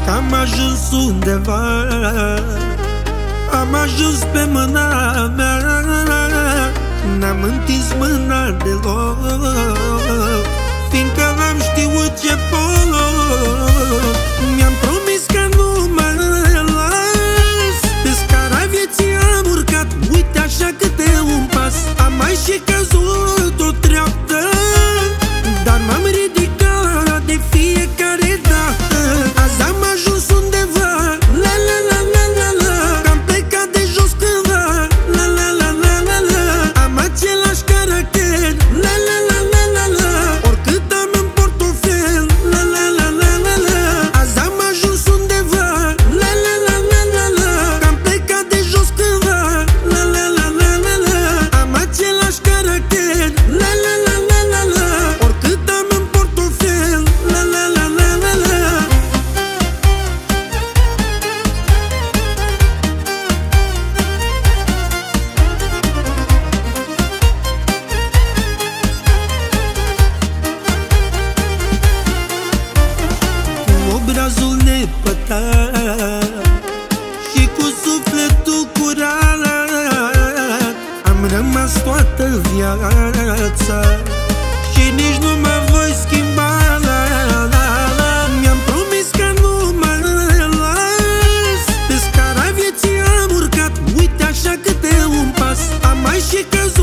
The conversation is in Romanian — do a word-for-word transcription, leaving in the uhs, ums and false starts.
Am ajuns undeva, am ajuns pe mâna mea, n-am întins mâna deloc, fiindcă am știut ce pot. Mi-am promis că nu mă las, pe scara vieții am urcat, uite așa câte un pas. Am mai și căzut o treaptă, dar m-am ridicat de fiecare dată. Azi am ajuns undeva, la la la la la la, am plecat de jos cândva, la la la la la la. Am același caracter, la la la la la la, oricât am în portofel, la la la la la la. Azi am ajuns undeva, la la la la la la, am plecat de jos cândva, la la la la la la. Am același caracter, la la la la la la, oricât am în portofel, la la la la la la. Cu obrazul nepătat și cu sufletul curat, am rămas toată viața și nici nu mă voi schimba, la, la, la. Mi-am promis că nu mă las, pe scara vieții am urcat, uite așa câte un pas. Am mai și căzut